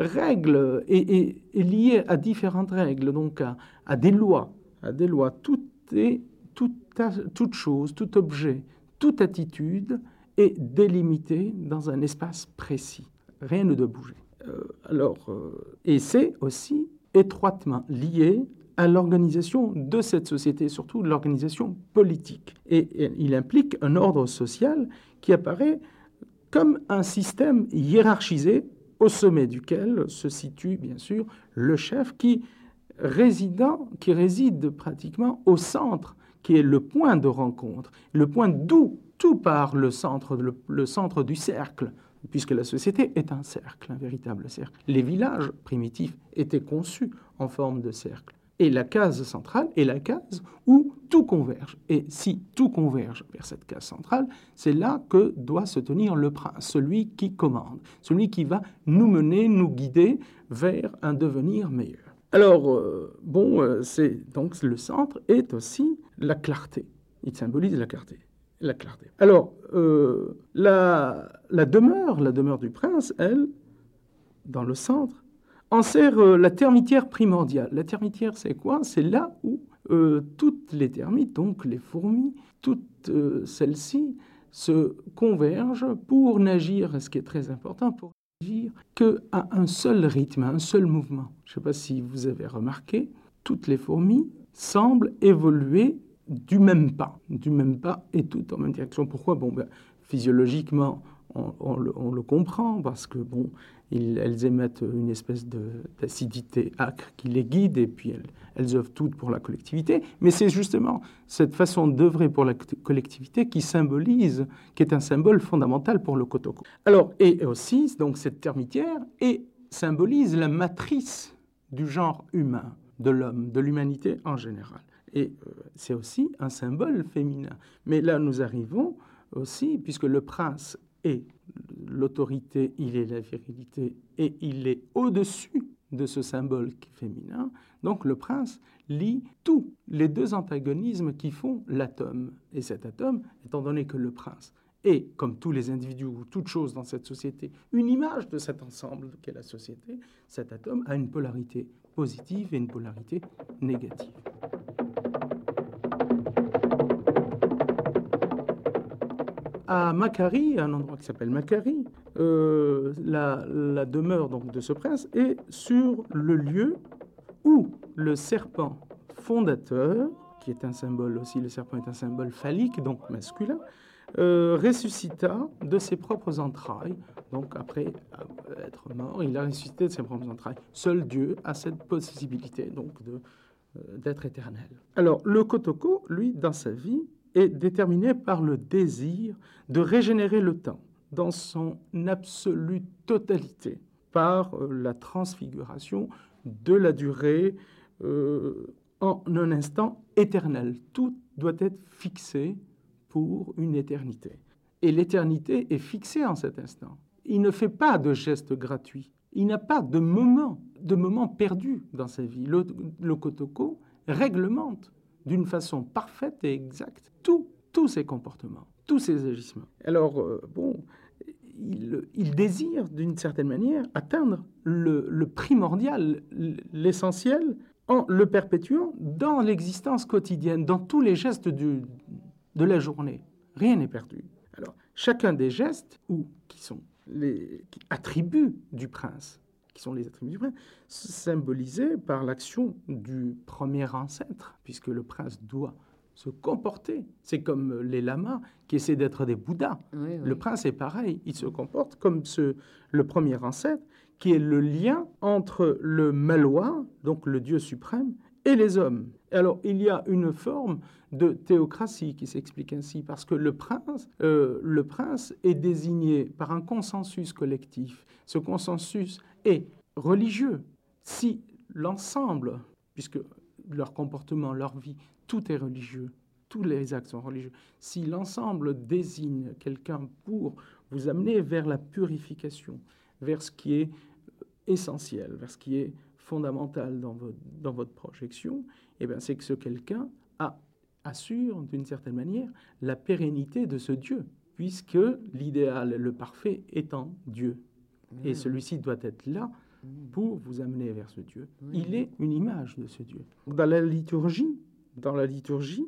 règle est, est, est lié à différentes règles, donc à, à des lois. À des lois. Tout est, tout, toute chose, tout objet, toute attitude est délimité dans un espace précis. Rien ne doit bouger. Euh, alors, euh, et c'est aussi étroitement lié à l'organisation de cette société, surtout l'organisation politique. Et, et il implique un ordre social qui apparaît comme un système hiérarchisé au sommet duquel se situe bien sûr le chef qui, résidant, qui réside pratiquement au centre, qui est le point de rencontre, le point d'où tout part, le centre, le, le centre du cercle, puisque la société est un cercle, un véritable cercle. Les villages primitifs étaient conçus en forme de cercle. Et la case centrale est la case où tout converge. Et si tout converge vers cette case centrale, c'est là que doit se tenir le prince, celui qui commande, celui qui va nous mener, nous guider vers un devenir meilleur. Alors, euh, bon, euh, c'est donc le centre est aussi la clarté. Il symbolise la clarté. La clarté. Alors, euh, la, la demeure, la demeure du prince, elle, dans le centre, en sert euh, la termitière primordiale. La termitière, c'est quoi? C'est là où euh, toutes les termites, donc les fourmis, toutes euh, celles-ci, se convergent pour n'agir, ce qui est très important, pour n'agir qu'à un seul rythme, à un seul mouvement. Je ne sais pas si vous avez remarqué, toutes les fourmis semblent évoluer du même pas, du même pas et tout en même direction. Pourquoi? Bon, ben, physiologiquement, on, on, le, on le comprend parce que bon, ils, elles émettent une espèce de, d'acidité âcre qui les guide et puis elles, elles œuvrent toutes pour la collectivité. Mais c'est justement cette façon d'œuvrer pour la collectivité qui symbolise, qui est un symbole fondamental pour le Kotoko. Alors, et aussi, donc cette termitière et symbolise la matrice du genre humain, de l'homme, de l'humanité en général. Et euh, c'est aussi un symbole féminin. Mais là, nous arrivons aussi, puisque le prince est l'autorité, il est la virilité, et il est au-dessus de ce symbole féminin. Donc le prince lie tous les deux antagonismes qui font l'atome. Et cet atome, étant donné que le prince est, comme tous les individus ou toutes choses dans cette société, une image de cet ensemble qu'est la société, cet atome a une polarité positive et une polarité négative. À Makari, un endroit qui s'appelle Makari, euh, la, la demeure donc, de ce prince est sur le lieu où le serpent fondateur, qui est un symbole aussi, le serpent est un symbole phallique, donc masculin, euh, ressuscita de ses propres entrailles. Donc après être mort, il a ressuscité de ses propres entrailles. Seul Dieu a cette possibilité donc de, euh, d'être éternel. Alors le Kotoko, lui, dans sa vie, est déterminé par le désir de régénérer le temps dans son absolue totalité, par euh, la transfiguration de la durée euh, en un instant éternel. Tout doit être fixé pour une éternité. Et l'éternité est fixée en cet instant. Il ne fait pas de gestes gratuits. Il n'a pas de moment, de moment perdu dans sa vie. Le, le Kotoko réglemente d'une façon parfaite et exacte tous tous ses comportements, tous ses agissements. Alors, euh, bon, il, il désire d'une certaine manière atteindre le, le primordial, l'essentiel, en le perpétuant dans l'existence quotidienne, dans tous les gestes du, de la journée. Rien n'est perdu. Alors, chacun des gestes ou qui sont les qui attributs du prince, qui sont les attributs du prince, symbolisés par l'action du premier ancêtre, puisque le prince doit se comporter. C'est comme les lamas qui essaient d'être des bouddhas. Oui, oui. Le prince est pareil. Il se comporte comme ce, le premier ancêtre, qui est le lien entre le Malwa, donc le Dieu suprême, et les hommes. Alors, il y a une forme de théocratie qui s'explique ainsi, parce que le prince, euh, le prince est désigné par un consensus collectif. Ce consensus est religieux. Si l'ensemble, puisque leur comportement, leur vie, tout est religieux, tous les actes sont religieux, si l'ensemble désigne quelqu'un pour vous amener vers la purification, vers ce qui est essentiel, vers ce qui est fondamental dans votre, dans votre projection, eh bien, c'est que ce quelqu'un a, assure, d'une certaine manière, la pérennité de ce Dieu, puisque l'idéal, le parfait, étant Dieu. Mmh. Et celui-ci doit être là pour vous amener vers ce Dieu. Mmh. Il est une image de ce Dieu. Dans la liturgie, dans la liturgie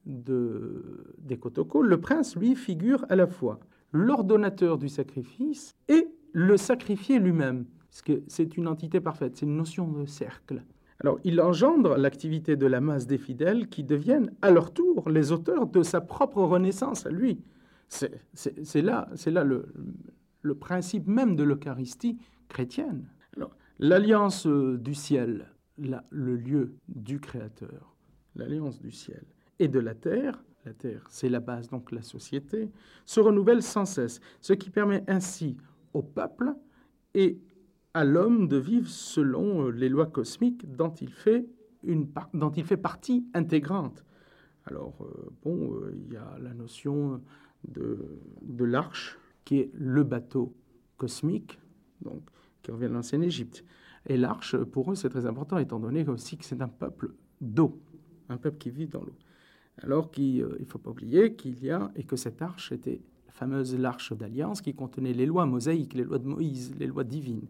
de, des Kotoko, le prince, lui, figure à la fois l'ordonnateur du sacrifice et le sacrifié lui-même. Parce que c'est une entité parfaite, c'est une notion de cercle. Alors, il engendre l'activité de la masse des fidèles qui deviennent, à leur tour, les auteurs de sa propre renaissance à lui. C'est, c'est, c'est là, c'est là le, le principe même de l'Eucharistie chrétienne. Alors, l'alliance du ciel, là, le lieu du Créateur, l'alliance du ciel et de la terre, la terre, c'est la base, donc la société, se renouvelle sans cesse, ce qui permet ainsi au peuple et à l'homme de vivre selon les lois cosmiques dont il fait, une par- dont il fait partie intégrante. Alors, euh, bon, euh, il y a la notion de, de l'arche, qui est le bateau cosmique, donc, qui revient de l'ancienne Égypte. Et l'arche, pour eux, c'est très important, étant donné aussi que c'est un peuple d'eau, un peuple qui vit dans l'eau. Alors qu'il euh, ne faut pas oublier qu'il y a, et que cette arche était la fameuse l'arche d'alliance qui contenait les lois mosaïques, les lois de Moïse, les lois divines.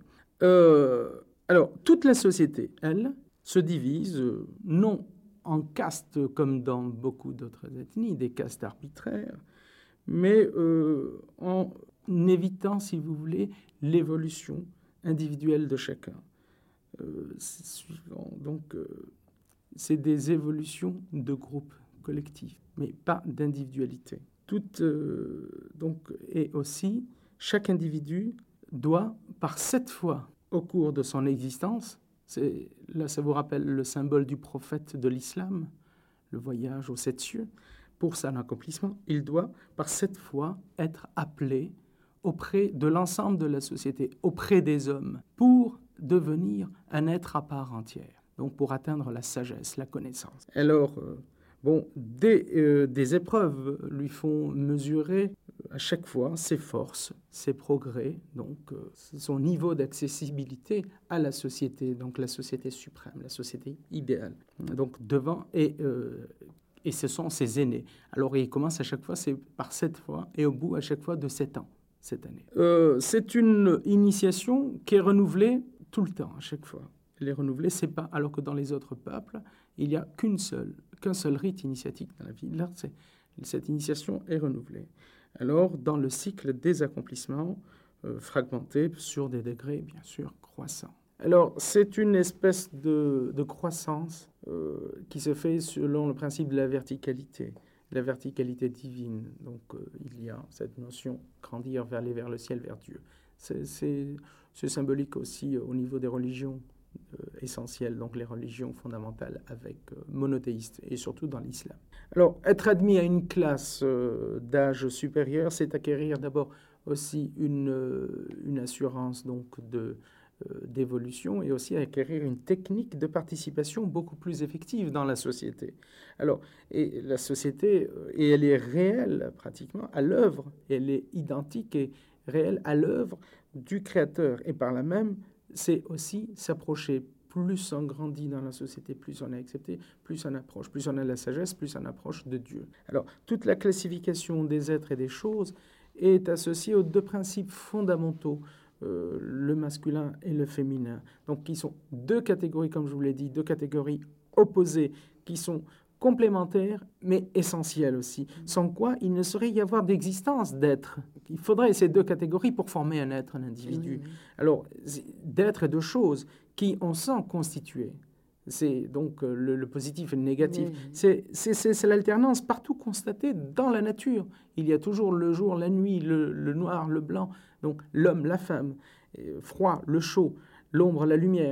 Euh, alors, toute la société, elle, se divise, euh, non en castes comme dans beaucoup d'autres ethnies, des castes arbitraires, mais euh, en évitant, si vous voulez, l'évolution individuelle de chacun. Euh, c'est suivant. Donc, euh, c'est des évolutions de groupes collectifs, mais pas d'individualité. Tout, euh, donc, et aussi, chaque individu doit, par sept fois au cours de son existence, c'est, là ça vous rappelle le symbole du prophète de l'islam, le voyage aux sept cieux, pour son accomplissement, il doit par sept fois être appelé auprès de l'ensemble de la société, auprès des hommes, pour devenir un être à part entière, donc pour atteindre la sagesse, la connaissance. Alors, euh, bon, des, euh, des épreuves lui font mesurer à chaque fois ses forces, ses progrès, donc euh, son niveau d'accessibilité à la société, donc la société suprême, la société idéale. Donc devant, et, euh, et ce sont ses aînés. Alors il commence à chaque fois, c'est par sept fois, et au bout à chaque fois de sept ans, cette année. Euh, c'est une initiation qui est renouvelée tout le temps, à chaque fois. Elle est renouvelée, c'est pas, alors que dans les autres peuples, il n'y a qu'une seule, qu'un seul rite initiatique dans la vie. Là, c'est, cette initiation est renouvelée. Alors, dans le cycle des accomplissements, euh, fragmentés sur des degrés, bien sûr, croissants. Alors, c'est une espèce de, de croissance euh, qui se fait selon le principe de la verticalité, la verticalité divine. Donc, euh, il y a cette notion grandir vers, aller vers le ciel, vers Dieu. C'est, c'est, c'est symbolique aussi au niveau des religions euh, essentielles, donc les religions fondamentales avec euh, monothéistes, et surtout dans l'islam. Alors, être admis à une classe euh, d'âge supérieur, c'est acquérir d'abord aussi une, euh, une assurance donc de d'évolution et aussi acquérir une technique de participation beaucoup plus effective dans la société. Alors, et la société, et elle est réelle pratiquement à l'œuvre, elle est identique et réelle à l'œuvre du Créateur. Et par là même, c'est aussi s'approcher. Plus on grandit dans la société, plus on est accepté, plus on approche. Plus on a la sagesse, plus on approche de Dieu. Alors, toute la classification des êtres et des choses est associée aux deux principes fondamentaux, Euh, le masculin et le féminin. Donc, qui sont deux catégories, comme je vous l'ai dit, deux catégories opposées, qui sont complémentaires, mais essentielles aussi. Sans quoi, il ne saurait y avoir d'existence d'être. Il faudrait ces deux catégories pour former un être, un individu. Mmh. Alors, d'être et de choses qui en sont constituées. C'est donc euh, le, le positif et le négatif. Mmh. C'est, c'est, c'est, c'est l'alternance partout constatée dans la nature. Il y a toujours le jour, la nuit, le, le noir, le blanc. Donc l'homme, la femme, euh, froid, le chaud, l'ombre, la lumière.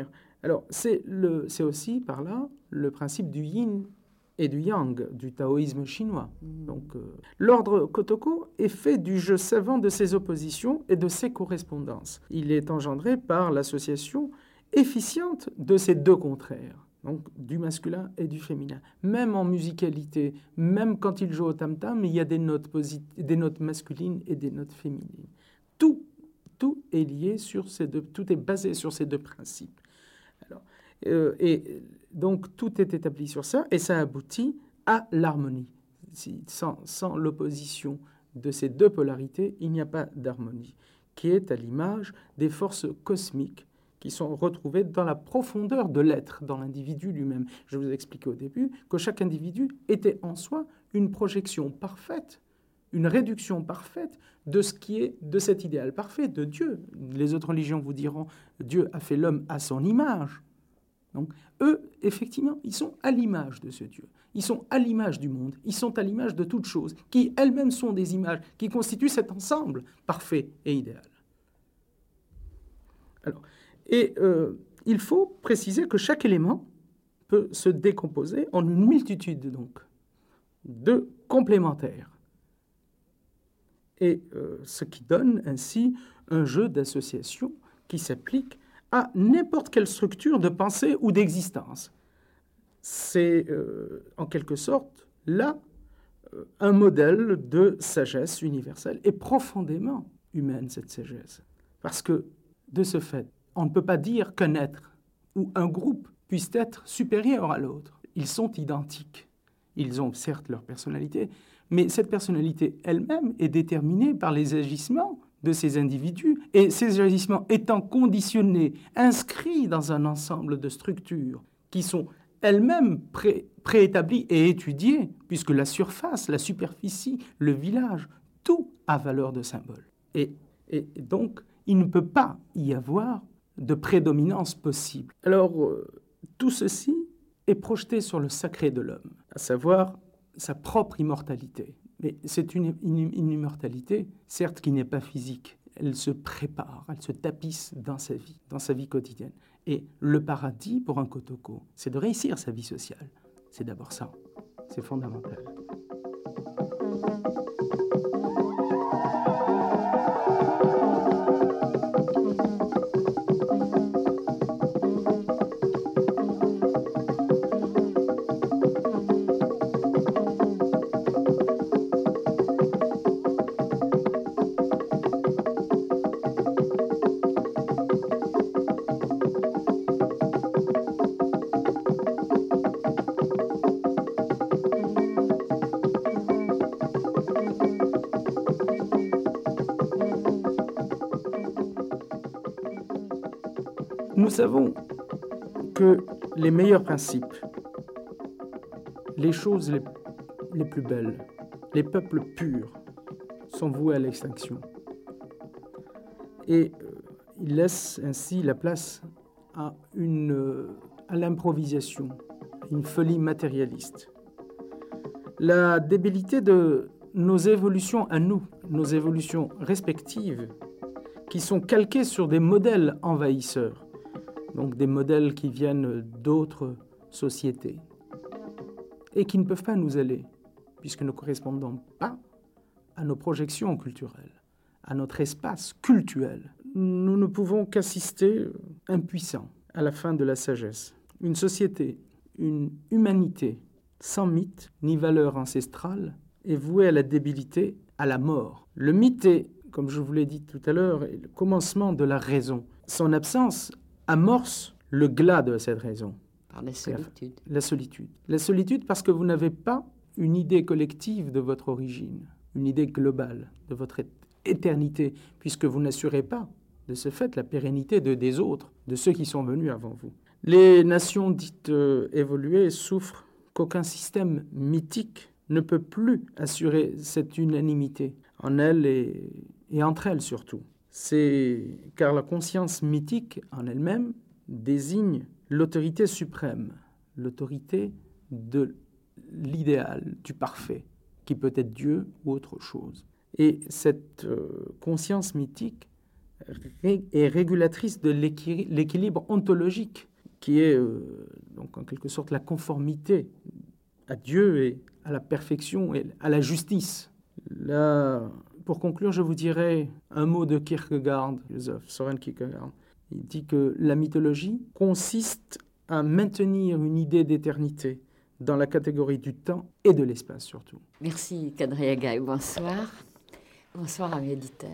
Alors, c'est, le, c'est aussi par là le principe du yin et du yang, du taoïsme chinois. Mmh. Donc, euh, l'ordre Kotoko est fait du jeu savant de ses oppositions et de ses correspondances. Il est engendré par l'association efficiente de ces deux contraires, donc du masculin et du féminin. Même en musicalité, même quand il joue au tam-tam, il y a des notes, posit- des notes masculines et des notes féminines. Tout, tout est lié sur ces deux, tout est basé sur ces deux principes. Alors, euh, et donc tout est établi sur ça, et ça aboutit à l'harmonie. Si, sans, sans l'opposition de ces deux polarités, il n'y a pas d'harmonie, qui est à l'image des forces cosmiques qui sont retrouvées dans la profondeur de l'être, dans l'individu lui-même. Je vous ai expliqué au début que chaque individu était en soi une projection parfaite, une réduction parfaite de ce qui est de cet idéal parfait, de Dieu. Les autres religions vous diront Dieu a fait l'homme à son image. Donc, eux, effectivement, ils sont à l'image de ce Dieu. Ils sont à l'image du monde. Ils sont à l'image de toutes choses, qui elles-mêmes sont des images, qui constituent cet ensemble parfait et idéal. Alors, et euh, il faut préciser que chaque élément peut se décomposer en une multitude, donc, de complémentaires. Et euh, ce qui donne ainsi un jeu d'association qui s'applique à n'importe quelle structure de pensée ou d'existence. C'est euh, en quelque sorte là euh, un modèle de sagesse universelle et profondément humaine, cette sagesse. Parce que de ce fait, on ne peut pas dire qu'un être ou un groupe puisse être supérieur à l'autre. Ils sont identiques. Ils ont certes leur personnalité, mais cette personnalité elle-même est déterminée par les agissements de ces individus, et ces agissements étant conditionnés, inscrits dans un ensemble de structures qui sont elles-mêmes pré- préétablies et étudiées, puisque la surface, la superficie, le village, tout a valeur de symbole. Et, et, et donc, il ne peut pas y avoir de prédominance possible. Alors, euh, tout ceci est projeté sur le sacré de l'homme, à savoir sa propre immortalité. Mais c'est une, une, une immortalité, certes, qui n'est pas physique. Elle se prépare, elle se tapisse dans sa vie, dans sa vie quotidienne. Et le paradis, pour un Kotoko, c'est de réussir sa vie sociale. C'est d'abord ça. C'est fondamental. Nous savons que les meilleurs principes, les choses les, les plus belles, les peuples purs sont voués à l'extinction. Et euh, ils laissent ainsi la place à, une, euh, à l'improvisation, à une folie matérialiste. La débilité de nos évolutions à nous, nos évolutions respectives, qui sont calquées sur des modèles envahisseurs, donc des modèles qui viennent d'autres sociétés et qui ne peuvent pas nous aller, puisque nous ne correspondons pas à nos projections culturelles, à notre espace cultuel. Nous ne pouvons qu'assister impuissants à la fin de la sagesse. Une société, une humanité sans mythe ni valeur ancestrale est vouée à la débilité, à la mort. Le mythe est, comme je vous l'ai dit tout à l'heure, le commencement de la raison. Son absence amorce le glas de cette raison. Par la solitude. La solitude. La solitude parce que vous n'avez pas une idée collective de votre origine, une idée globale de votre éternité, puisque vous n'assurez pas, de ce fait, la pérennité de, des autres, de ceux qui sont venus avant vous. Les nations dites euh, évoluées souffrent qu'aucun système mythique ne peut plus assurer cette unanimité en elles et, et entre elles surtout. C'est car la conscience mythique en elle-même désigne l'autorité suprême, l'autorité de l'idéal, du parfait, qui peut être Dieu ou autre chose. Et cette euh, conscience mythique ré- est régulatrice de l'équi- l'équilibre ontologique qui est euh, donc en quelque sorte la conformité à Dieu et à la perfection et à la justice. Là, pour conclure, je vous dirais un mot de Kierkegaard, philosophe Søren Kierkegaard. Il dit que la mythologie consiste à maintenir une idée d'éternité dans la catégorie du temps et de l'espace surtout. Merci Kadri Agaï, bonsoir. Bonsoir amis éditeurs.